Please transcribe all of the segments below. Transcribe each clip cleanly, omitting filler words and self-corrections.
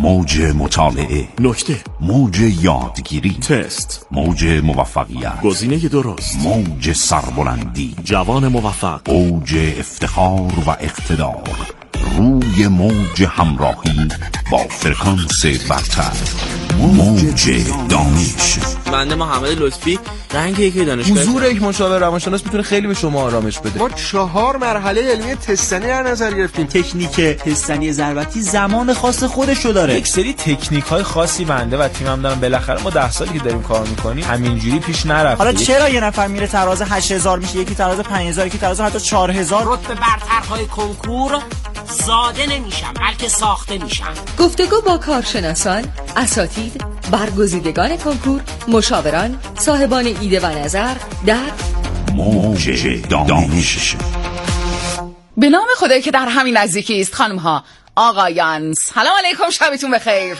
موج مطالعه، نکته، موج یادگیری، تست، موج موفقیت، گزینه درست، موج سربلندی، جوان موفق، اوج افتخار و اقتدار، روی موج همراهی با فرکانس برتر، موج دانش. بنده محمد لطفی، رنگ یک دانشگاه. حضور یک مشاور روانشناس میتونه خیلی به شما آرامش بده. ما 4 مرحله علمی تستنی در نظر گرفتیم. تکنیک تستنی ضربتی زمان خاص خودشو داره. یک سری تکنیک‌های خاصی بنده و تیمم دارن. بالاخره ما 10 سالی که داریم کار می‌کنیم همینجوری پیش نرفت. حالا چرا یه نفر میره تراز 8000 میشه، یکی تراز 5000، یکی تراز حتی 4000؟ رتبه برترهای کنکور زاده نمیشن بلکه ساخته میشن. گفتگو با کارشناسان، اساتید، برگزیدگان کنکور، مشاوران، صاحبان ایده و نظر در موج دانش. به نام خدایی که در همین نزدیکی است. خانم ها، آقایان، سلام علیکم، شبتون بخیر.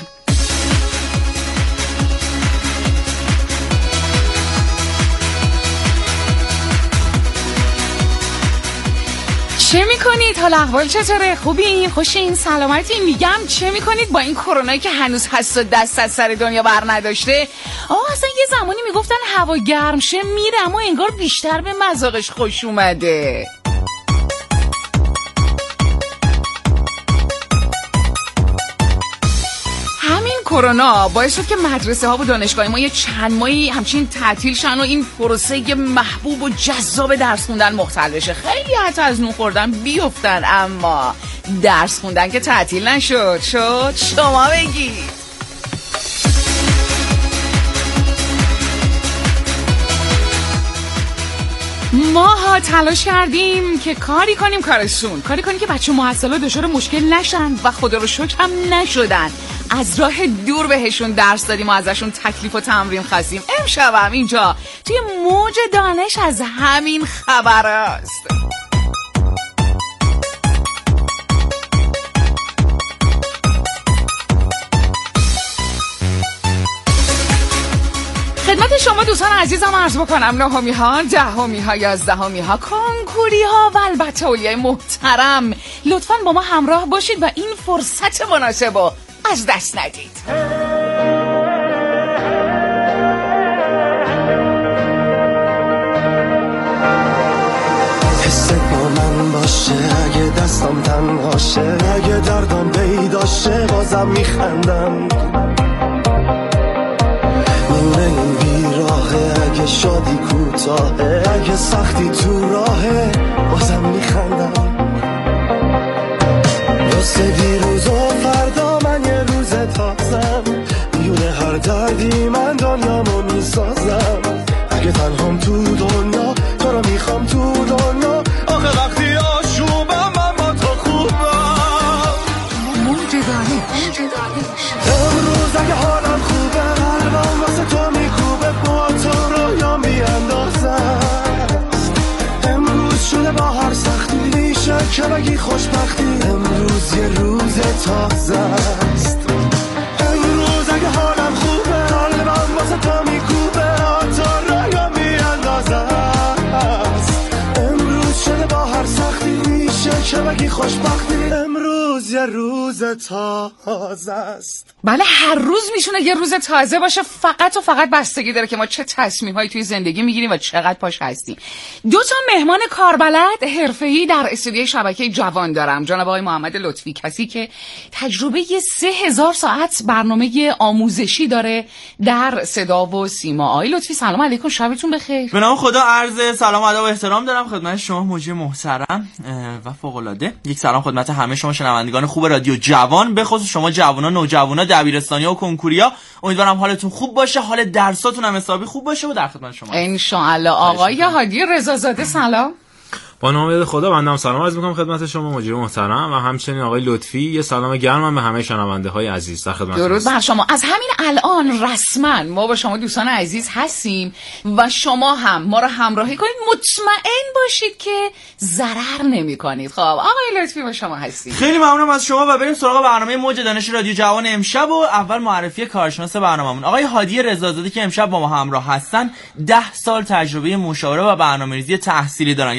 چه میکنید؟ حالا احوال چطوره؟ خوبین؟ خوشین؟ سلامتین؟ میگم چه میکنید با این کرونایی که هنوز هست و دست از سر دنیا بر نداشته؟ اصلا یه زمانی میگفتن هوا گرم شه میره، اما انگار بیشتر به مذاقش خوش اومده. کرونا باعث شد که مدرسه ها و دانشگاه ما یه چند ماهی همچین تعطیل شن و این پروسه محبوب و جذاب درس خوندن مختل بشه. خیلی حتی از نون خوردن بیفتن، اما درس خوندن که تعطیل نشد. شما بگید. ماها تلاش کردیم که کاری کنیم که بچه محصلات دچار مشکل نشن و خدا رو شکر هم نشدن. از راه دور بهشون درس دادیم و ازشون تکلیف و تمرین خواستیم. امشب هم اینجا توی موج دانش از همین خبر است. خدمت شما دوستان عزیزم عرض بکنم 9می ها، 10می ها، 11می ها، کنکوری ها و البته اولیای محترم، لطفاً با ما همراه باشید و این فرصت مناسب رو از دست ندید. حس با من باشه اگه دستم تنهاشه، اگه دردم پیداشه بازم میخندم. میونه این بیراهه اگه شادی کوتاهه، اگه سختی تو راهه بازم میخندم. واسه دیروز و فردا من یه روز تازم، میونه هر دردی من دنیامو میسازم. اگه تنهام تو دنیا تو رو میخوام تو دنیا، آخه وقتی آشوبم من با تو خوبم. موج دانش. امروز اگه حالم خوبه قلبم واسه تو میکوبه، با تو رویا میاندازم. امروز شده با هر سختی میشه که بگی خوشبختی، امروز یه روز تازه است. امروز اگه حالم خوبه قلبم واسه تو میکوبه، تو رویا میاندازم. امروز شده با هر سختی میشه که بگی خوشبختی، امروز یه روز تازه است. بله، هر روز میتونه یه روز تازه باشه، فقط و فقط بستگی داره که ما چه تصمیم‌هایی توی زندگی میگیریم و چقدر پاش هستیم. 2 مهمان کاربلد حرفه‌ای در استودیوی شبکه جوان دارم. جناب آقای محمد لطفی، کسی که تجربه 3000 ساعت برنامه آموزشی داره در صدا و سیما. آقای لطفی سلام علیکم، شبتون بخیر. به نام خدا عرض سلام و ادب و احترام دارم خدمت شما موجی محترم و فوق‌العاده. یک سلام خدمت همه شما شنوندگان خوب رادیو جوان، به خصوص شما جوانان، نوجوانا، دبیرستانی‌ها و کنکوریا. امیدوارم حالتون خوب باشه، حال درساتون هم حسابی خوب باشه و در خدمت شما ان شاء الله. آقای هادی رضازاده سلام. با نام خدا بنده سلام عرض می‌کنم خدمت شما مجری محترم و همچنین آقای لطفی. یه سلام گرمم به همه شنونده‌های عزیز در خدمت. درود بر شما. از همین الان رسما ما با شما دوستان عزیز هستیم و شما هم ما رو همراهی کنید. مطمئن باشید که ضرر نمی‌کنید. خب آقای لطفی با شما هستیم. خیلی ممنونم از شما و بریم سراغ برنامه موج دانش رادیو جوان امشب. و اول معرفی کارشناس برنامه‌مون آقای هادی رضازاده که امشب با ما همراه هستن. 10 سال تجربه مشاوره و برنامه‌ریزی تحصیلی دارن، یعنی اون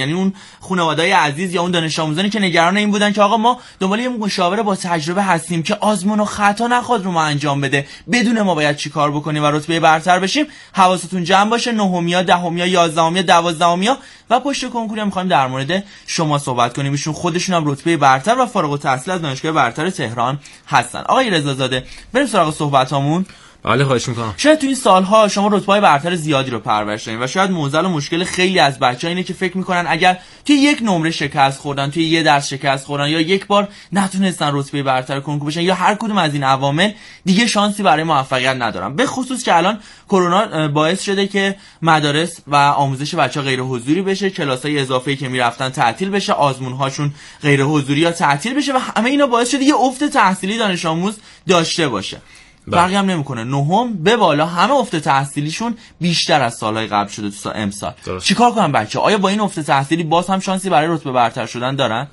خانواده‌های عزیز یا اون دانش آموزانی که نگران این بودن که آقا ما دنبال یه مشاور با تجربه هستیم که آزمون و خطا نخواد رو ما انجام بده، بدون ما باید چی کار بکنیم و رتبه برتر بشیم، حواستون جمع باشه. 9امیا، 10امیا، 11امیا، 12امیا و پشت کنکوری هم می‌خوایم در مورد شما صحبت کنیم. ایشون خودشون هم رتبه برتر و فارغ التحصیل از دانشگاه برتر تهران هستن. آقای رضازاده بریم سراغ صحبتامون. بله خواهش میکنم. شاید تو این سالها شما رتبه‌های برتر زیادی رو پرورش دادین و شاید معضل و مشکل خیلی از بچه‌ها اینه که فکر میکنن اگر توی یک نمره شکست خوردن، توی یه درس شکست خوردن یا یک بار نتونستن رتبه برتر کنکور بشن یا هر کدوم از این عوامل، دیگه شانسی برای موفقیت ندارن. به خصوص که الان کرونا باعث شده که مدارس و آموزش بچه‌ها غیر حضوری بشه، کلاس‌های اضافه‌ای که میرفتن تعطیل بشه، آزمون‌هاشون غیر حضوری یا تعطیل بشه و همه اینا باعث شده یه افت تحصیلی دانش آموز داشته باشه. فرقی هم نمیکنه، نهم به بالا همه افت تحصیلیشون بیشتر از سالهای قبل شده تو امسال. چیکار کنن بچه؟ آیا با این افت تحصیلی باز هم شانسی برای رتبه برتر شدن دارن؟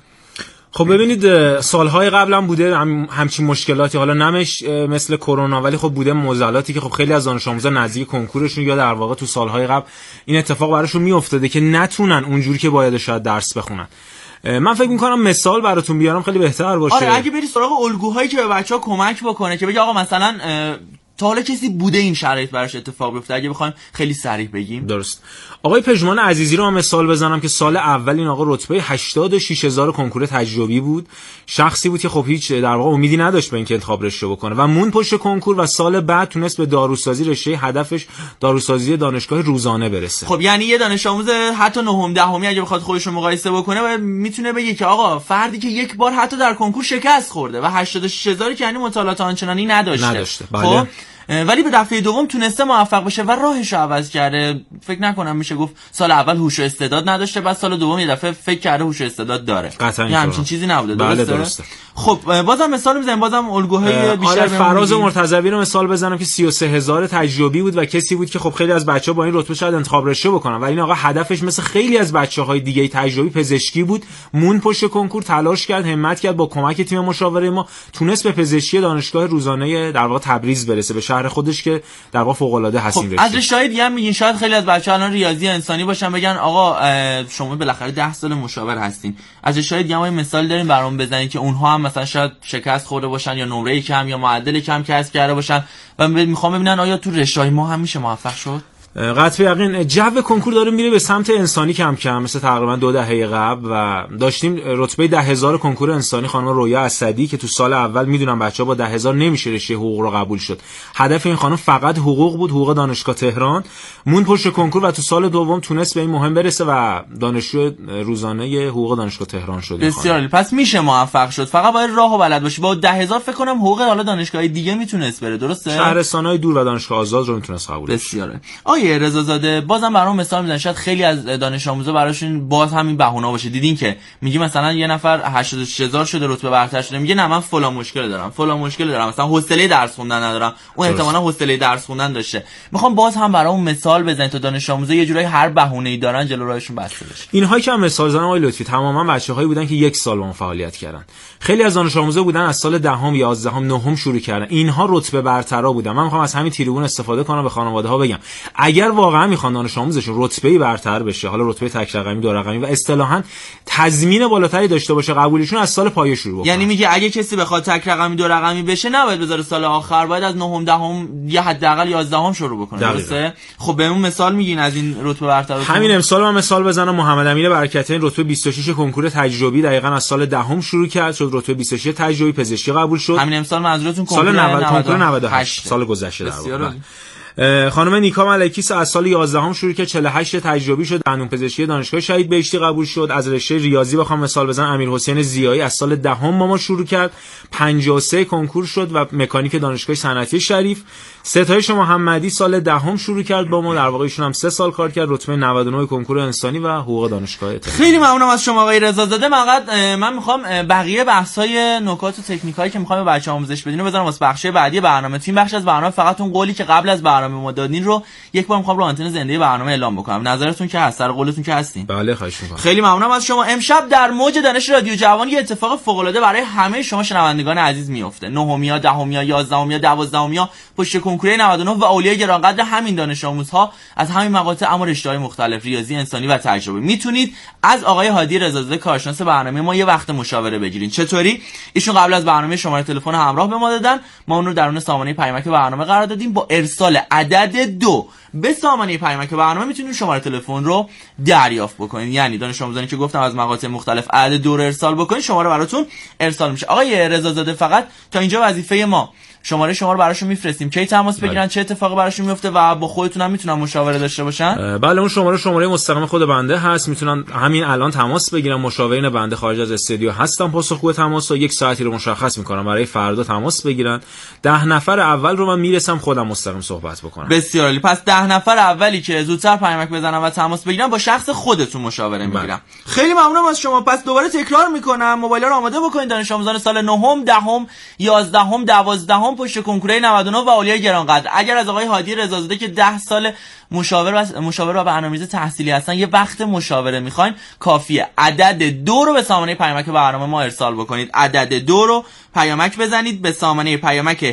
خب ببینید سالهای قبل هم بوده همچین مشکلاتی، حالا نمش مثل کرونا ولی خب بوده معضلاتی که خب خیلی از دانش آموزا نزدیک کنکورشون یا در واقع تو سالهای قبل این اتفاق براشون میافتاده که نتونن اونجوری که باید شاید درس بخونن. من فکر می‌کنم مثال براتون بیارم خیلی بهتر باشه. آره اگه بری سراغ الگوهایی که به بچه‌ها کمک بکنه که بگه آقا مثلا تا حالا کسی بوده این شرایط براش اتفاق بیفته، اگه بخوایم خیلی صریح بگیم. درست. آقای پژمان عزیزی رو من مثال بزنم که سال اول این آقا رتبه 86000 کنکور تجربی بود. شخصی بود که خب هیچ در واقع امیدی نداشت به اینکه انتخاب رشته بکنه و مون پشت کنکور و سال بعد تونست به داروسازی رشته هدفش داروسازی دانشگاه روزانه برسه. خب یعنی یه دانش آموز حتی نهم دهمی اگه بخواد خودش رو مقایسه بکنه میتونه بگه که آقا فردی که یک بار حتی در کنکور شکست خورده و 86000 که یعنی مطالعات آنچنانی نداشته. بله. خب ولی به دفعه دوم تونسته موفق بشه و راهش رو عوض کرده. فکر نکنم میشه گفت سال اول هوش و استعداد نداشته، بعد سال دوم یه دفعه فکر کرده هوش و استعداد داره. یعنی همچین چیزی نبوده. بله درسته. خب بازم مثال میزنیم، بازم الگوهای بیشتر. آره فراز مرتضوی رو مثال بزنم که 33000 تجربی بود و کسی بود که خب خیلی از بچه‌ها با این رتبه شاید انتخاب رشته بکنن ولی این آقا هدفش مثل خیلی از بچه‌های دیگه تجربی پزشکی بود. مون پشت کنکور تلاش کرد، همت کرد، با کمک تیم مشاوره ما تونست به پزشکی دانشگاه روزانه در واقع تبریز برسه، به شهر خودش که در واقع فوق‌العاده هستیم. خب از رشته‌های دیگه هم میگین، شاید خیلی از بچه‌ها الان ریاضی انسانی باشن بگن آقا شما بالاخره 10 سال مشاور هستین. از رشته‌های دیگه هم مثال داریم برام بزنید که اونها هم مثلا شاید شکست خورده باشن یا نمره کم یا معدل کم کسب کرده باشن و میخوام ببینن آیا تو رشته‌های ما هم میشه موفق شد. قطع یقین جو کنکور داره میره به سمت انسانی کم کم، مثل تقریبا 2 دهه قبل و داشتیم رتبه 10000 کنکور انسانی خانم رویا اسدی که تو سال اول میدونم بچه‌ها با 10000 نمیشه رشته حقوق رو قبول شد. هدف این خانم فقط حقوق بود، حقوق دانشگاه تهران. مون پشت کنکور و تو سال دوم تونست به این مهم برسه و دانشجو روزانه حقوق دانشگاه تهران شد. بسیار عالی. پس میشه موفق شد، فقط باید راهو بلد باشی. با 10000 فکر کنم حقوق حالا دانشگاه دیگه میتونست بره، درسته؟ شهرستان‌های دور و دانشگاه آزاد رو میتونست قبول کنه. بسیار عالی. رضازاده بازم برام مثال میزنه، شاید خیلی از دانش آموزا براشون باز همین بهونه باشه. دیدین که میگی مثلا یه نفر 86000 شده رتبه برتر شده، میگه نه من فلان مشکل دارم، مثلا حوصله درس خوندن ندارم. اون احتمالاً حوصله درس خوندن داشته. میخوام باز هم برام مثال بزنید تا دانش آموزا یه جورایی هر بهونه‌ای دارن جلو راهشون بسته بشه. اینها که هم مثال زدم آقای لطفی تماما بچه‌هایی بودن که یک سال اون فعالیت کردن. خیلی از دانش آموزا بودن از سال 10ام 11ام 9ام شروع کردن. اینها رتبه برترا بودن. من میخوام از همین تریبون استفاده کنم به خانواده‌ها بگم اگر واقعا میخوان دانش آموزشون رتبه‌ای برتر بشه، حالا رتبه تک رقمی، دو رقمی و اصطلاحاً تضمین بالاتری داشته باشه، قبولیشون از سال پایه شروع بکنه. یعنی میگه اگه کسی بخواد تک رقمی دو رقمی بشه نباید بذاره سال آخر، باید از 9ام 10ام یا حداقل 11ام شروع بکنه. درسته؟ خب به اون مثال میگین از این رتبه برتر. همین امسال من مثال بزنم، محمد امین برکتین رتبه 26 کنکور تجربی دقیقاً از سال 10ام شروع کرد، شد رتبه 26 تجربی پزشکی قبول شد. همین امسال منظورتون سال 90 کنکور 98 سال گذشته در واقع. خانم نیکا ملکی از سال 11ام شروع که 48 تجربی شد، دندون پزشکی دانشگاه شهید بهشتی قبول شد. از رشته ریاضی بخوام مثال بزنم، امیرحسین زیایی از سال 10ام ما شروع کرد، 53 کنکور شد و مکانیک دانشگاه صنعتی شریف. ستایش محمدی سال 10ام شروع کرد با ما، در واقع ایشون هم 3 سال کار کرد، رتبه 99 کنکور انسانی و حقوق دانشگاه تهران. خیلی ممنونم از شما آقای رضازاده. من میخوام بقیه بحث‌های نکات و تکنیکایی که میخوام به بچه‌ها آموزش بدین بذارم واسه بخش بعدی برنامه. تیم بخش از برنامه فقط اون قولی که قبل از برنامه برنامه ما دادین رو یک بار می‌خوام رو آنتن زنده برنامه اعلام بکنم. نظرتون که هست؟ سر قولتون که هستین؟ بله خواهش می‌کنم. خیلی ممنونم از شما. امشب در موج دانش رادیو جوان یه اتفاق فوق‌العاده برای همه شما شنوندگان عزیز میفته. 9امیا، 10امیا، 11امیا، 12امیا پشت کنکور 99 و اولیای گرانقدر همین دانش آموزها از همین مقاطع اما رشته‌های مختلف، ریاضی، انسانی و تجربه، میتونید از آقای هادی رضازاده کارشناس برنامه ما یه وقت مشاوره بگیرین. چطوری؟ ایشون قبل از برنامه شماره تلفن همراه به ما دادن، ما اون رو درون سامانه پیامک برنامه قرار دادیم. با ارسال عدد 2 به سامانه پیامک برنامه میتونید شماره تلفن رو دریافت بکنید. یعنی دانش آموزانی که گفتم از مقاطع مختلف عدد 2 رو ارسال بکنید، شماره براتون ارسال میشه. آقای رضازاده فقط تا اینجا وظیفه ما شماره شما رو براشون میفرستیم، کی تماس بگیرن، چه اتفاقی براشون میفته و با خودتون هم میتونن مشاوره داشته باشن؟ بله اون شماره مستقیم خود بنده هست، میتونن همین الان تماس بگیرن. مشاورین بنده خارج از استودیو هستن، پاسخگو تماس و یک ساعتی رو مشخص میکنم برای فردا تماس بگیرن. 10 نفر اول رو من میرسم خودم مستقیم صحبت بکنم. بسیار عالی. پس 10 نفر اولی که زودتر پیامک بزنن و تماس بگیرن با شخص خودتون مشاوره میگیرن. خیلی ممنونم از شما. پس دوباره تکرار میکنم، موبایل رو آماده بکنید. دانش آموزان سال 9ام، 10ام، 11ام، 12ام پشت کنکور 99 و اولیای گرانقدر. اگر از آقای هادی رضازاده که 10 سال مشاور و برنامه‌ریز تحصیلی هستن یه وقت مشاوره میخواین، کافیه عدد 2 رو به سامانه پیامک برنامه ما ارسال بکنید. عدد 2 رو پیامک بزنید به سامانه پیامک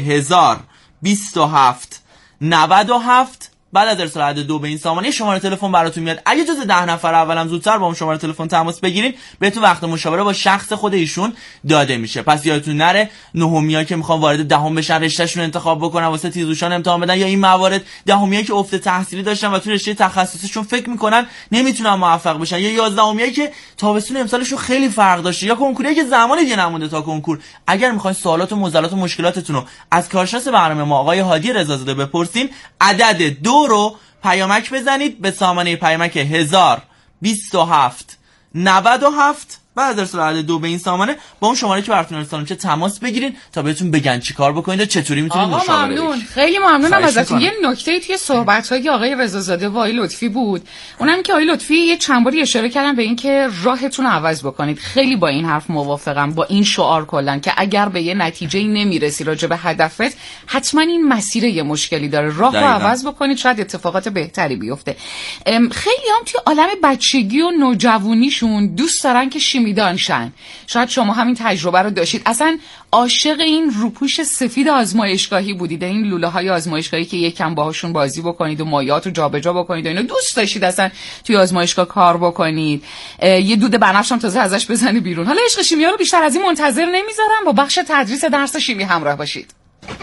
1027 97. بعد از ارسال عدد 2 به این سامانه شماره تلفن براتون میاد. اگه جز 10 نفر اولم زودتر با اون شماره تلفن تماس بگیرین، بهتون وقت مشاوره با شخص خود ایشون داده میشه. پس یادتون نره 9امیا که میخوان وارد 10ام بشن، رشتهشون انتخاب بکنن، واسه تیزهوشان امتحان بدن، یا این موارد 10امیا که افت تحصیلی داشتن و تو رشته تخصصیشون فکر میکنن نمیتونن موفق بشن، یا 11امیا که تابستون امسالشون خیلی فرق داشته، یا کنکوری که زمانی دیگه نمونده تا کنکور. اگر میخواین سوالات و معضلات و مشکلاتتون رو از کارشناس برنامه ما آقای هادی رضازاده بپرسین، عدد 2 رو پیامک بزنید به سامانه پیامک 1027 97. بعد از ارسال عدد 2 به این سامانه با اون شماره که براتون ارسال میشه تماس بگیرین تا بهتون بگن چیکار بکنید و چطوری میتونید مشاوره بگیرید. ممنون. خیلی ممنونم ازتون. یه نکته توی صحبت‌های آقای رضازاده و آقای لطفی بود، اونم که آقای لطفی یه چند باری اشاره کردن به این که راهتون رو عوض بکنید. خیلی با این حرف موافقم، با این شعار کلا که اگر به یه نتیجه‌ای نمیرسی راجع به هدفت، حتما این مسیر یه مشکلی داره، راه رو عوض بکنید، شاید اتفاقات بهتری بیفته. خیلی هم توی عالم بچگی و نوجوانیشون دوست دارن که شیمیدان شن. شاید شما همین تجربه رو داشتید، اصلا عاشق این روپوش سفید آزمایشگاهی بودید، این لوله های آزمایشگاهی که یکم باهاشون بازی بکنید و مایات رو جابجا بکنید و اینو دوست داشتید اصلا توی آزمایشگاه کار بکنید. یه دود بنفش هم تازه ازش بزنی بیرون. حالا عشق شیمیا رو بیشتر از این منتظر نمیذارم، با بخش تدریس درس شیمی همراه باشید.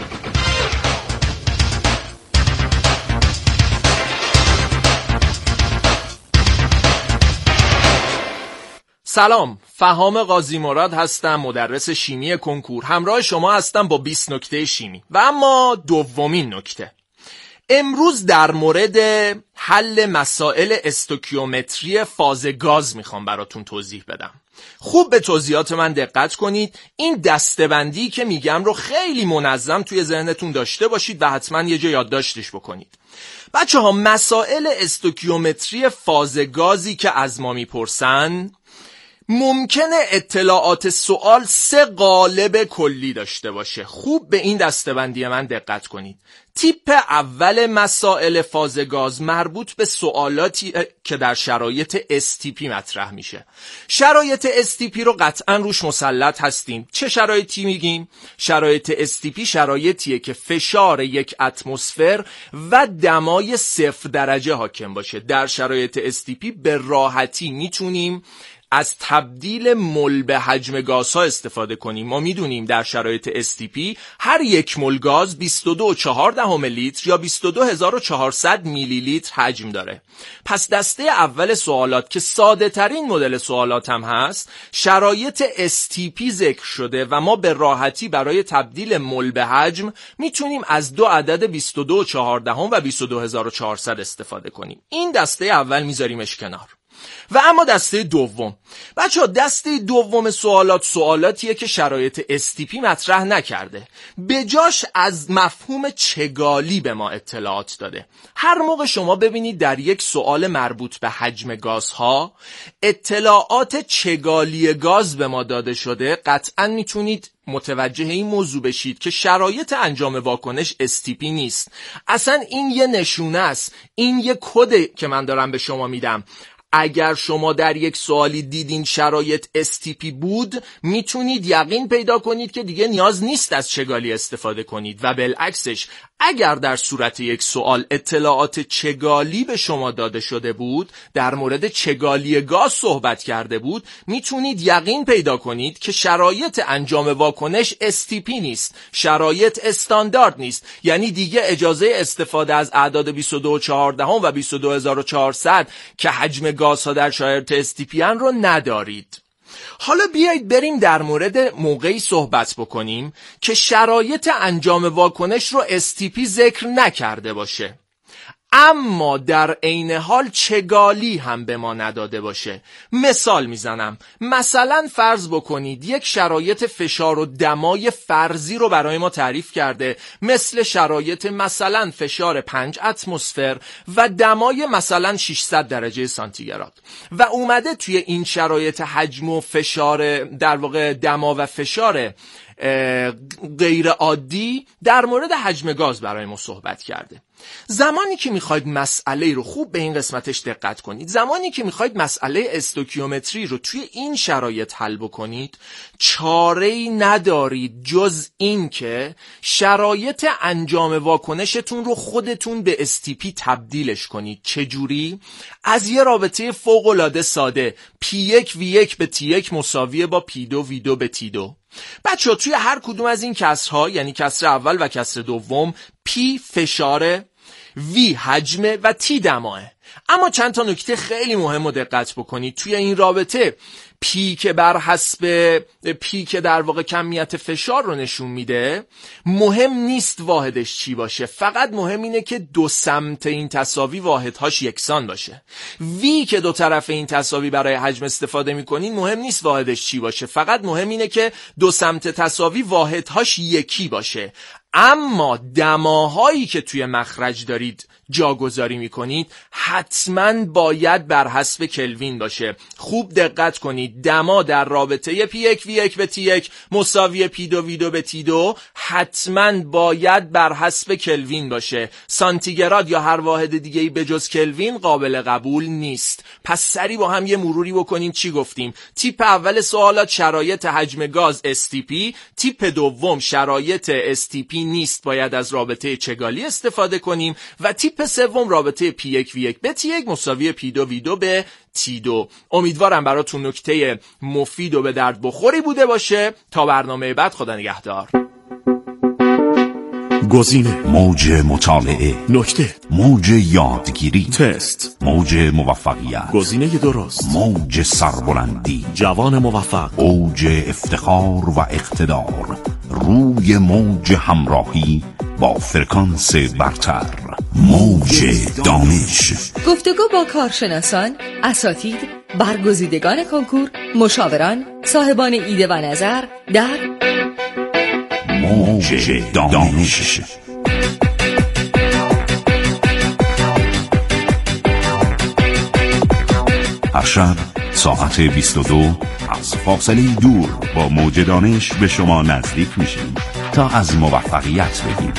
سلام، فهام قاضی مراد هستم، مدرس شیمی کنکور. همراه شما هستم با 20 نکته شیمی. و اما دومین نکته، امروز در مورد حل مسائل استوکیومتری فاز گاز میخوام براتون توضیح بدم. خوب به توضیحات من دقت کنید. این دسته‌بندی که میگم رو خیلی منظم توی ذهنتون داشته باشید و حتما یه جا یادداشتش بکنید. بچه ها، مسائل استوکیومتری فاز گازی که از ما میپرسن، ممکنه اطلاعات سوال 3 قالب کلی داشته باشه. خوب به این دسته‌بندی من دقت کنید. تیپ اول مسائل فاز گاز مربوط به سوالاتی که در شرایط STP مطرح میشه. شرایط STP رو قطعا روش مسلط هستیم. چه شرایطی میگیم؟ شرایط STP شرایطیه که فشار 1 اتمسفر و دمای 0 درجه حاکم باشه. در شرایط STP به راحتی میتونیم از تبدیل مول به حجم گازها استفاده کنیم. ما میدونیم در شرایط STP هر 1 مول گاز 22.4 لیتر یا 22400 میلی لیتر حجم داره. پس دسته اول سوالات که ساده ترین مدل سوالات هم هست، شرایط STP ذکر شده و ما به راحتی برای تبدیل مول به حجم میتونیم از 2 عدد 22.4 و 22400 استفاده کنیم. این دسته اول میذاریمش کنار. و اما دسته دوم، بچه‌ها دسته دوم سوالاتیه که شرایط استیپی مطرح نکرده، به جاش از مفهوم چگالی به ما اطلاعات داده. هر موقع شما ببینید در یک سوال مربوط به حجم گازها اطلاعات چگالی گاز به ما داده شده، قطعاً میتونید متوجه این موضوع بشید که شرایط انجام واکنش استیپی نیست. اصلا این یه نشونه است، این یه کده که من دارم به شما میدم. اگر شما در یک سوالی دیدین شرایط استیپی بود، میتونید یقین پیدا کنید که دیگه نیاز نیست از چگالی استفاده کنید و بالعکسش اگر در صورت یک سوال اطلاعات چگالی به شما داده شده بود، در مورد چگالی گاز صحبت کرده بود، میتونید یقین پیدا کنید که شرایط انجام واکنش استیپی نیست، شرایط استاندارد نیست، یعنی دیگه اجازه استفاده از اعداد 22.14 و 22,400 که حجم گازها در شرایط استیپی ان رو ندارید. حالا بیایید بریم در مورد موقعی صحبت بکنیم که شرایط انجام واکنش رو استیپی ذکر نکرده باشه، اما در عین حال چگالی هم به ما نداده باشه. مثال میزنم، مثلا فرض بکنید یک شرایط فشار و دمای فرضی رو برای ما تعریف کرده، مثل شرایط مثلا فشار 5 اتمسفر و دمای مثلا 600 درجه سانتیگراد و اومده توی این شرایط حجم و فشار، در واقع دما و فشار غیر عادی در مورد حجم گاز برای ما صحبت کرده. زمانی که میخواید مسئله رو، خوب به این قسمتش دقت کنید، زمانی که میخواید مسئله استوکیومتری رو توی این شرایط حل بکنید، چاره‌ای ندارید جز این که شرایط انجام واکنشتون رو خودتون به استیپی تبدیلش کنید. چجوری؟ از یه رابطه فوق‌العاده ساده P1V1 به T1 مساویه با P2V2 به T2. بچه ها توی هر کدوم از این کسرها، یعنی کسر اول و کسر دوم، P فشار، V حجمه و T دماه. اما چند تا نکته خیلی مهم رو دقت بکنید توی این رابطه. پی که بر حسب پی که در واقع کمیت فشار رو نشون میده، مهم نیست واحدش چی باشه، فقط مهم اینه که دو سمت این تساوی واحدهاش یکسان باشه. وی که دو طرف این تساوی برای حجم استفاده میکنین، مهم نیست واحدش چی باشه، فقط مهم اینه که دو سمت تساوی واحدهاش یکی باشه. اما دماهایی که توی مخرج دارید جاگذاری میکنید حتما باید بر حسب کلوین باشه. خوب دقت کنید، دما در رابطه P1V1 به T1 مساوی P2V2 به T2 حتما باید بر حسب کلوین باشه. سانتیگراد یا هر واحد دیگه‌ای به جز کلوین قابل قبول نیست. پس سری با هم یه مروری بکنیم چی گفتیم. تیپ اول سوالات شرایط حجم گاز STP، تیپ دوم شرایط STP نیست، باید از رابطه چگالی استفاده کنیم، و تیپ سوم رابطه P1V1 به T1 مساوی P2V2 به T2. امیدوارم براتون نکته مفید و به درد بخوری بوده باشه. تا برنامه بعد، خدا نگهدار. گزینه، موج مطالعه، نکته، موج یادگیری، تست، موج موفقیت، گزینه درست، موج سربلندی، جوان موفق، اوج افتخار و اقتدار، روی موج همراهی با فرکانس برتر، موج دانش. گفتگو با کارشناسان، اساتید، برگزیدگان کنکور، مشاوران، صاحبان ایده و نظر در موج دانش. هر شب ساعت 22 از فاصله دور با موج دانش به شما نزدیک میشیم تا از موفقیت بگیم.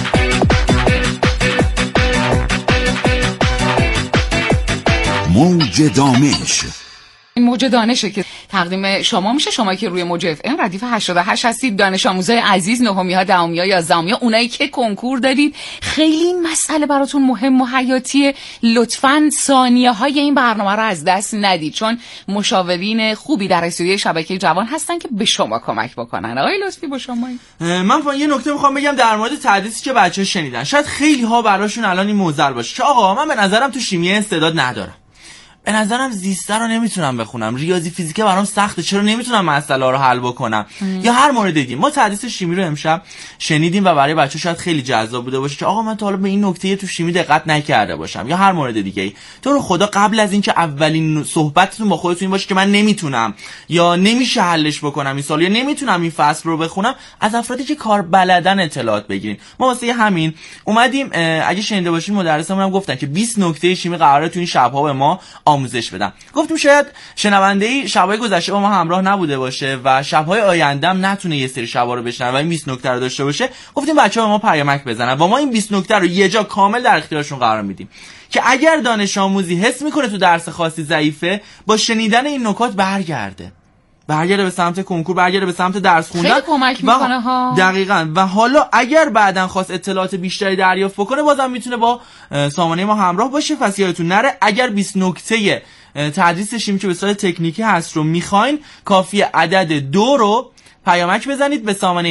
موج دانش. این موج دانشه که تقدیم شما میشه، شما که روی موج FM ردیف 88 هستید، دانش آموزای عزیز، نهمی ها، دهمی ها، یازدهمی ها، اونایی که کنکور دادید. خیلی این مسئله براتون مهم و حیاتیه. لطفاً ثانیه های این برنامه رو از دست ندید، چون مشاورین خوبی در استودیوی شبکه جوان هستن که به شما کمک بکنن. آقای لطفی با شما. من یه نکته میخوام بگم در مورد تحدیثی که بچه‌ها شنیدن. شاید خیلی ها براشون الان این موزل باشه که آقا من به نظرم تو شیمی استعداد ندارم. به نظرم زیسته رو نمیتونم بخونم، ریاضی فیزیک برام سخته، چرا نمیتونم مسئله رو حل بکنم. یا هر مورد دیگه. ما تدریس شیمی رو امشب شنیدیم و برای بچه‌ها شاید خیلی جذاب بوده باشه که آقا من تا حالا به این نکته تو شیمی دقت نکرده باشم. یا هر مورد دیگه. تو رو خدا قبل از اینکه اولین صحبتتون با خودتون این باشه که من نمیتونم یا نمیشه حلش بکنم این سال یا نمیتونم این فصل رو بخونم، از افرادی که کار بلدن اطلاعات بگیرین. ما واسه همین اومدیم، اگه شنیده باشین مدرسمون هم گفتن که 20 نکته شیمی قراره تو این شب‌ها به ما آموزش بدم. گفتم شاید شنونده‌ای شب‌های گذشته با ما همراه نبوده باشه و شب‌های آینده هم نتونه یه سری شب‌ها رو بشنوه و این 20 نکته رو داشته باشه. گفتیم بچه‌ها به ما پیامک بزنن و ما این 20 نکته رو یه جا کامل در اختیارشون قرار میدیم که اگر دانش آموزی حس میکنه تو درس خاصی ضعیفه، با شنیدن این نکات برگرده به سمت کنکور، برگرده به سمت درس خوندن، خیلی کمک میکنه ها. دقیقاً. و حالا اگر بعداً خواست اطلاعات بیشتری دریافت بکنه، بازم میتونه با سامانه ما همراه باشه. پس یادتون نره اگر 20 نکته تدریس شیمی که به صورت تکنیکی هست رو میخواین، کافیه عدد 2 رو پیامک بزنید به سامانه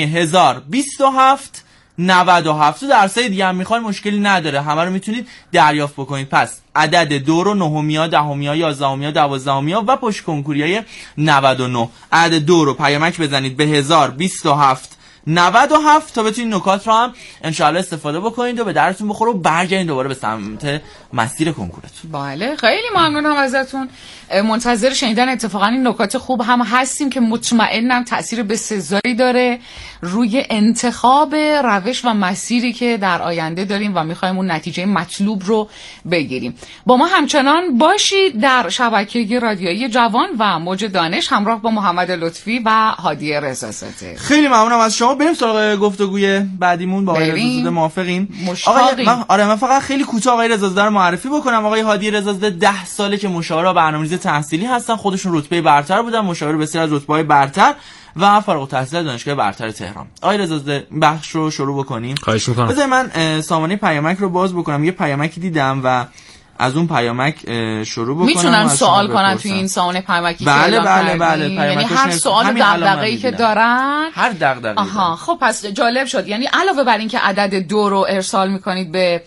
1027 97. تو درسای دیگه هم میخواین مشکلی نداره، همه رو میتونید دریافت بکنید. پس عدد 2 رو 9میا، 10میا، 11میا، 12میا و پشت کنکوریای 99. عدد 2 رو پیامک بزنید به 1027 97 تا بتونید نکات رو هم انشاءالله استفاده بکنید و به درتون بخوره و برگردید دوباره به سمت مسیر کنکورتون. بله خیلی ممنونم ازتون. منتظر شنیدن اتفاقا این نکات خوب هم هستیم که مطمئنم تأثیر بسزایی داره روی انتخاب روش و مسیری که در آینده داریم و میخوایم اون نتیجه مطلوب رو بگیریم. با ما همچنان باشید در شبکه رادیویی جوان و موج دانش همراه با محمد لطفی و هادی رضازاده. خیلی ممنونم از شما. بریم سراغ گفتگوی بعدیمون با آقای رضازاده. موافقین؟ من فقط خیلی کوتاه آقای رضازاده رو معرفی بکنم. آقای هادی رضازاده 10 ساله که مشاور برنامه‌ریزی تحصیلی هستن، خودشون رتبه برتر بودن، مشاور بسیار از رتبه‌های برتر و فارغ التحصیل دانشگاه برتر تهران. آقای رضازاده بخش رو شروع بکنیم. خواهش می‌کنم. بذارید من سامانه پیامک رو باز بکنم. یه پیامکی دیدم و از اون پیامک شروع بکنم. میتونن سوال کنن توی این سامانه پیامکی که بله یعنی هر سوال و دغدغه‌ای که دارن، هر دغدغه‌ای. آها خب پس جالب شد. یعنی علاوه بر این که عدد 2 رو ارسال میکنید به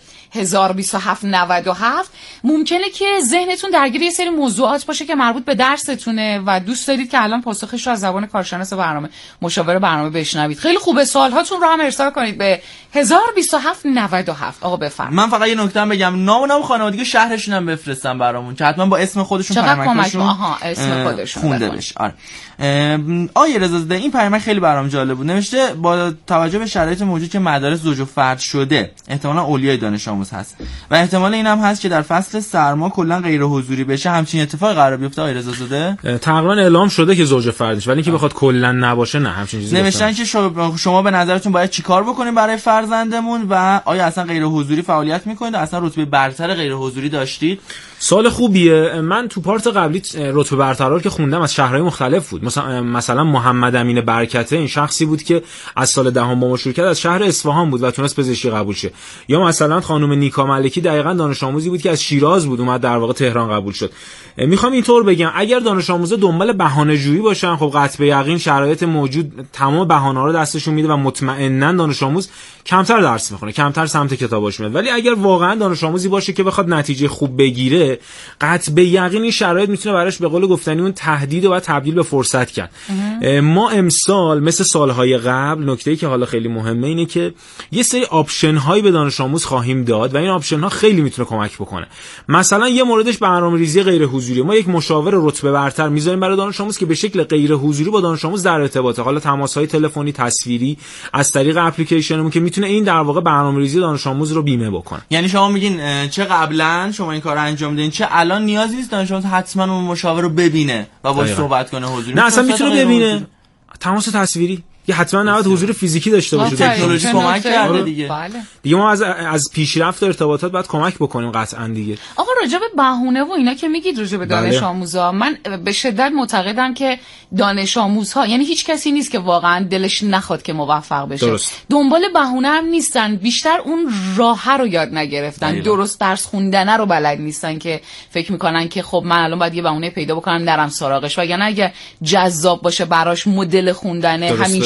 102797 ممکنه که ذهنتون درگیر یه سری موضوعات باشه که مربوط به درستونه و دوست دارید که الان پاسخش رو از زبان کارشناس برنامه، مشاور برنامه بشنوید. خیلی خوبه، سوالهاتون رو هم ارسال کنید به 102797. آقا بفرمایید. من فقط یه نکته بگم، نام خانوادگی شهرشون هم بفرستن برامون که حتما با اسم خودشون پیامکشون اسم خودشون خونده بشه. آره. آقای رضازاده این پیامک خیلی برام جالب بود. نوشته با توجه به شرایط موجود که مدارس زوج و فرد شده، احتمالاً اولیای دانش آموز هست و احتمال این هم هست که در فصل سرما کلا غیر حضوری بشه، همچین اتفاقی قرار بیفته. آقای رضازاده تقریبا اعلام شده که زوج فردش، ولی اینکه بخواد کلا نباشه نه، همچین چیزی نوشتن که شما به نظرتون باید چیکار بکنیم برای فرزندمون و آیا اصلا غیر حضوری فعالیت میکنید؟ اصلا رتبه برتر غیر حضوری داشتید؟ سوال خوبیه. من تو پارت قبلی رتبه برتر که خوندم از شهرهای مختلف بود. مثلا محمد امین برکته، این شخصی بود که از سال دهم با ما شروع کرد، از شهر اصفهان بود و تونست پزشکی قبول شه. یا مثلا خانم نیکا ملکی دقیقاً دانش آموزی بود که از شیراز بود، اومد در واقع تهران قبول شد. میخوام اینطور بگم اگر دانش آموزا دنبال بهانه‌جویی باشن، خب قطع به یقین شرایط موجود تمام بهانه‌ها رو دستشون میده و مطمئناً دانش آموز کمتر درس میخونه، کمتر سمت کتاباش میاد. ولی اگر واقعاً دانش آموزی باشه که بخواد نتیجه خوب بگیره، قطع به یقین این شرایط میتونه براش به قول گفتنی اون تهدید و تبدیل به فرصت کرد. ما امسال مثل سالهای قبل نکته‌ای که حالا خیلی مهمه اینه که یه سری آپشن هایی به دانش آموز خواهیم داد و این آپشن ها خیلی میتونه کمک بکنه. مثلا یه موردش برنامه‌ریزی غیر حضوری. ما یک مشاور رتبه برتر میذاریم برای دانش آموز که به شکل غیر حضوری با دانش آموز در ارتباطه، حالا تماس‌های تلفنی، تصویری، از طریق اپلیکیشنمون که میتونه این در واقع برنامه‌ریزی دانش آموز رو بیمه بکنه. یعنی شما میگین چه قبلا شما این کارو انجام دادین، چه الان نیازی نیست دانش آموز حتما اون مشاور رو ببینه و باهاش صحبت کنه حضوری؟ نه اصلا میتونه ببینه. تماس تصویری یه حتما نباید حضور فیزیکی داشته باشه. تکنولوژی کمک کرده دیگه. دیگه ما از پیشرفت ارتباطات باید کمک بکنیم قطعا دیگه. آقا راجع به بهونه و اینا که میگید راجع به دانش آموزا، من به شدت معتقدم که دانش آموزها یعنی هیچ کسی نیست که واقعا دلش نخواد که موفق بشه. دنبال بهونه هم نیستن، بیشتر اون راه رو یاد نگرفتن، درست درس خوندن رو بلد نیستن که فکر میکنن که خب من الان باید یه بهونه پیدا بکنم نرم سراغش. وگرنه اگه جذاب باشه براش مدل خوندن همین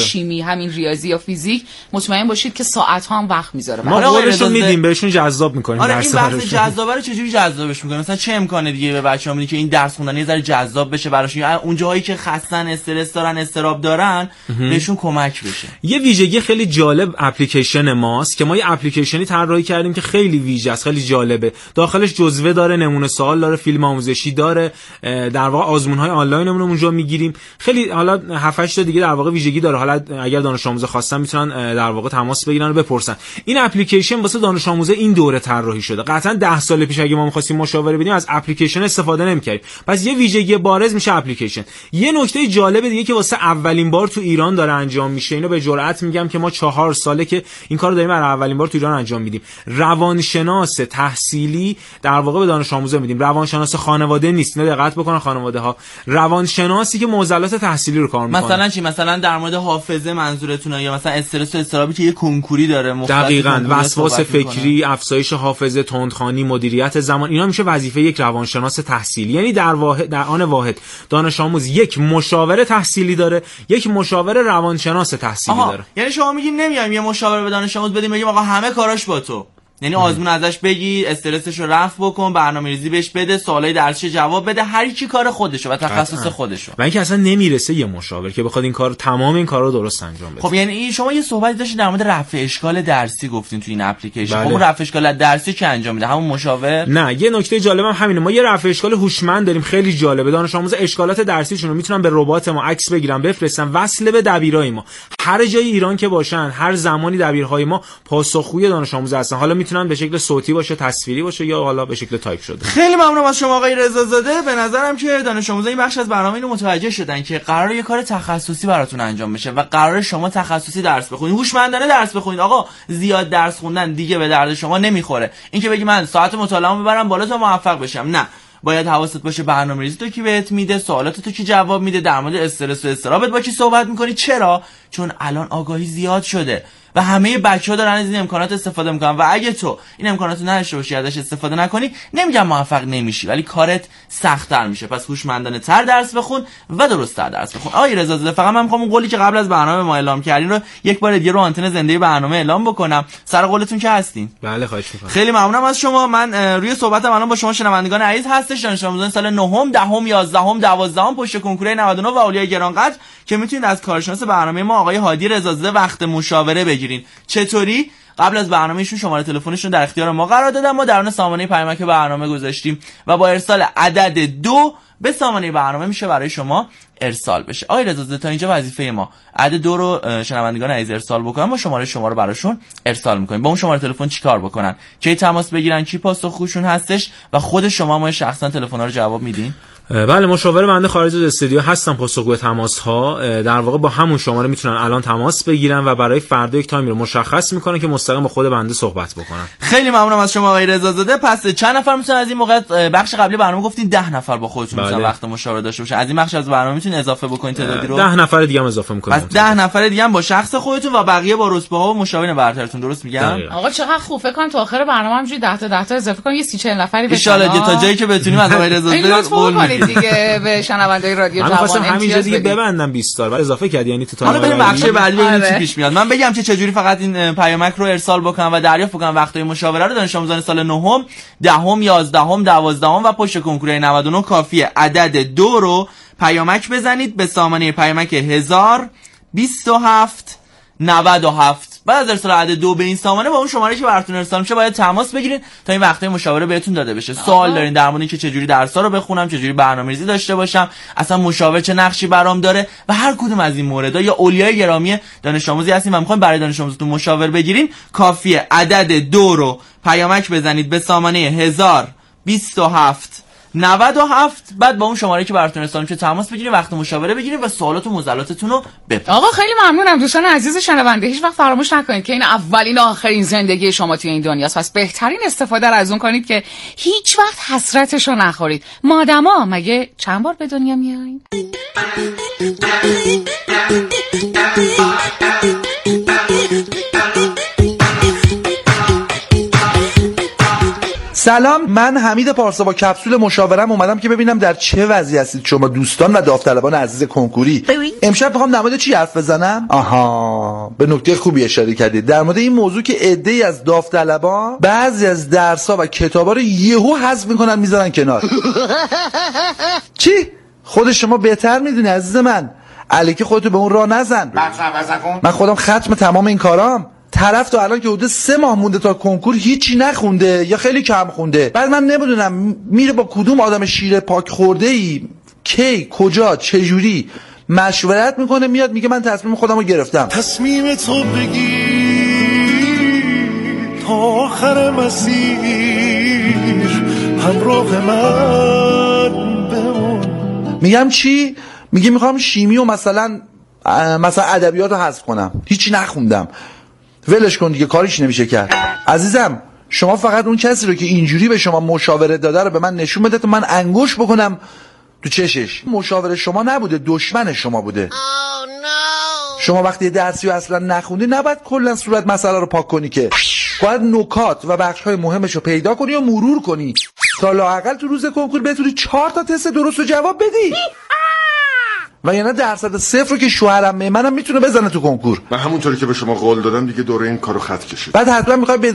شیمی، همین ریاضی یا فیزیک، مطمئن باشید که ساعت‌ها هم وقت میذاره. ما قولشون میدیم، بهشون جذاب میکنیم. آره این بحث جذابه رو چجوری جذابش میکنیم؟ مثلا چه امکانه دیگه به بچه‌ها میدی که این درس خوندن یه ذره جذاب بشه براشون، اون جاهایی که خستن، استرس دارن، استراب دارن، بهشون کمک بشه. یه ویژگی خیلی جالب اپلیکیشن ماست که ما یه اپلیکیشنی طراحی کردیم که خیلی ویژه است، خیلی جالبه. داخلش جزوه داره، نمونه سوال داره، فیلم آموزشی داره، در واقع آزمون‌های آنلاینمون رو اونجا میگیریم. خیلی حالا 7-8 تا دیگه در واقع ویژگی داره. حالا اگر دانش آموزا خواستن میتونن در واقع تماس بگیرن و بپرسن. این اپلیکیشن واسه دانش آموزا این دوره طراحی شده. قطعا 10 سال پیش اگه ما می‌خواستیم مشاوره بدیم از اپلیکیشن استفاده نمی‌کردیم. پس یه ویژگی بارز میشه اپلیکیشن. یه نکته جالب دیگه که واسه اولین بار تو ایران داره انجام میشه، اینو به جرئت میگم که ما 4 ساله که این کارو داریم برای اولین بار تو ایران انجام میدیم. روانشناس تحصیلی در واقع به دانش آموزا میدیم. روانشناس خانواده نیست، نه دقت بکنن خانواده‌ها. روانشناسی که معضلات تحصیلی رو کار میکنه. مثلا چی؟ مثلا در مورد حافظه منظورتونه، یا مثلا استرس و اضطرابی که یه کنکوری داره، دقیقاً وسواس فکری، افزایش حافظه، تندخوانی، مدیریت زمان، اینا میشه وظیفه یک روانشناس تحصیلی. یعنی در آن واحد دانش آموز یک مشاور تحصیلی داره، یک مشاور روانشناس تحصیلی داره. یعنی شما میگین نمیایم یه مشاور به دانش آموز بدیم بگیم آقا همه کاراش با تو، یعنی آزمون ازش بگی، استرسشو رفع بکن، برنامه‌ریزی بهش بده، سوالای درسی جواب بده، هر کی کار خودشو و تخصص خودشو. و اینکه اصلا نمیرسه یه مشاور که بخواد این کار تمام این کارا درست انجام بده. خب یعنی شما یه صحبتی داشتین در مورد رفع اشکال درسی گفتین تو این اپلیکیشن. خب رفع اشکال درسی که انجام میده همون مشاور؟ نه، یه نکته جالبم همینه. ما یه رفع اشکال هوشمند داریم، خیلی جالبه. دانش آموز اشکالات درسیشون رو میتونن به ربات ما عکس بگیرن، بفرستن، وصل به دبیرای ما. هر جای ایران که باشن، هر زمانی دبیرهای ما پاسخگوی دانش آموز هستن. حالا میتونن به شکل صوتی باشه، تصویری باشه، یا حالا به شکل تایپ شده. خیلی ممنونم از شما آقای رضازاده. به نظرم که دانش آموزا این بخش از برنامه اینو متوجه شدن که قراره یه کار تخصصی براتون انجام بشه و قراره شما تخصصی درس بخونید، هوشمندانه درس بخونید. آقا زیاد درس خوندن دیگه به درد شما نمیخوره. این که بگی من ساعت مطالعه‌مو ببرم بالا تا موفق بشم، نه. باید حواست باشه برنامه‌ریزی تو کی بهت میده، سوالات تو کی جواب میده، در مورد استرس و اضطرابت با کی صحبت میکنی. چرا؟ چون الان آگاهی زیاد شده و همه بچه‌ها دارن از این امکانات استفاده میکنن و اگه تو این امکانات رو نداشته باشی، ازش استفاده نکنی، نمیگم موفق نمیشی، ولی کارت سخت‌تر میشه. پس هوشمندانه تر درس بخون و درست‌تر درس بخون. آقای رضازاده، فقط من میخوام اون قولی که قبل از برنامه ما اعلام کردین رو یک بار دیگه رو آنتن زنده برنامه اعلام بکنم. سر قولتون که هستین؟ بله، خواهش می‌کنم. خیلی ممنونم از شما. من روی صحبتم الان با شما شنوندگان عزیز هستش. دانش آموزان سال 9م، 10م، 11م، 12م پشت کنکور 99 و اولیای گرانقدر که میتونید از کارشناس برنامه ما آقای هادی رضازاده وقت مشاوره بگیرین. چطوری؟ قبل از برنامهشون شماره تلفنشون در اختیار ما قرار دادن، ما درون سامانه پیامک برنامه گذاشتیم و با ارسال عدد 2 به سامانه برنامه میشه برای شما ارسال بشه. آقای رضازاده، تا اینجا وظیفه ما عدد 2 رو شنوندگان عزیز ارسال بکنن، ما شماره شما رو براشون ارسال میکنیم. با اون شماره تلفن چیکار بکنن؟ کی تماس بگیرن؟ کی پاسخگوشون هستش؟ و خود شما ما شخصا تلفن‌ها رو جواب میدین؟ بله، مشاور بنده خارج از استودیو هستن، پاسخگوی تماس ها در واقع با همون شماره میتونن الان تماس بگیرن و برای فردا یک تایمی رو مشخص میکنن که مستقیم با خود بنده صحبت بکنن. خیلی ممنونم از شما آقای رضازاده. پس چند نفر میتونن از این موقع بخش قبلی برنامه گفتین 10 نفر با خودتون میتونن وقت مشاوره داشته باشن. از این بخش از برنامه میتونین اضافه بکنین تعدادی رو؟ 10 نفر دیگه هم اضافه میکنیم. پس 10 نفر دیگه هم با شخص خودتون و بقیه با رتبه ها و مشاورین برترتون. درست میگم؟ آقا چقدر خوب. فکر کنم تو آخر برنامه همینجوری 10 تا اضافه کنیم، یه 30-40 نفری بشن. ان شاء الله تا جایی که بتونیم از آقای رضازاده قول میدیم دیگه به شنوندگان رادیو جوان. من خواستم همینجا دیگه ببندم 20 تا بعد اضافه کردی، یعنی تو حالا بریم بخش بعدی ببینیم چی پیش میاد. من بگم چجوری فقط این پیامک رو ارسال بکنم و دریافت بکنم وقتای مشاوره رو. دانش آموزان سال 9م، 10م، 11م، 12م و پشت کنکور 99 کافیه عدد 2 رو پیامک بزنید به سامانه پیامک 1027 97. بعد از ارسال عدد 2 به این سامانه با اون شماره که براتون ارسال میشه باید تماس بگیرید تا این وقته مشاوره بهتون داده بشه. سوال دارین در مورد اینکه چجوری درس‌ها رو بخونم، چجوری برنامه‌ریزی داشته باشم، اصلا مشاور چه نقشی برام داره و هر کدوم از این موردها، یا اولیای گرامی دانش آموزی هستین و می‌خواید برای دانش آموزتون مشاور بگیرین، کافیه عدد 2 رو پیامک بزنید به سامانه 1027 97. بعد با اون شماره که براتون ارسال میشه تماس بگیرید، وقت مشاوره بگیرید و سوالات و معضلاتتون رو بپرسید. آقا خیلی ممنونم. دوستان عزیز شنونده، هیچ وقت فراموش نکنید که این اولین و آخرین زندگی شما توی این دنیاست. پس بهترین استفاده رو از اون کنید که هیچ وقت حسرتش رو نخورید. ماداما مگه چند بار به دنیا میایین؟ سلام، من حمید پارسا با کپسول مشاورم اومدم که ببینم در چه وضعی هستید شما دوستان و داوطلبان عزیز کنکوری. امشب میخوام در مورد چی حرف بزنم؟ آها، به نکته خوبی اشاره کردید. در مورد این موضوع که عده‌ای از داوطلبان بعضی از درس‌ها و کتابا رو یهو حذف میکنن میذارن کنار. چی؟ خود شما بهتر میدونی عزیز من. الکی خودتو به اون راه نزن. من خودم ختم تمام این کارام. طرف تا الان که حدود 3 ماه مونده تا کنکور هیچی نخونده یا خیلی کم خونده. بعد من نمیدونم میره با کدوم آدم شیر پاک خورده ای کی کجا چجوری مشورت میکنه، میاد میگه من تصمیم خودم رو گرفتم. تصمیم تو بگیر تا آخر مسیر همراه من بمون. میگم چی؟ میگه میخوام شیمی و مثلا ادبیات رو حذف کنم، هیچی نخوندم. ولش کن دیگه، کاریش نمیشه کرد. عزیزم شما فقط اون کسی رو که اینجوری به شما مشاوره داده رو به من نشون بده تا من انگوش بکنم تو چشش. مشاوره شما نبوده، دشمن شما بوده. شما وقتی درسی رو اصلا نخوندی نباید کلا صورت مسئله رو پاک کنی، که باید نکات و بخش‌های مهمش رو پیدا کنی و مرور کنی تا لااقل تو روز کنکور بتونی 4 تا تست درست و جواب بدی. و یعنی درصد 0 رو که شوهرم منم میتونه بزنه تو کنکور. من همونطوری که به شما قول دادم دیگه دوره این کارو خط کشید. بعد حتما میخوای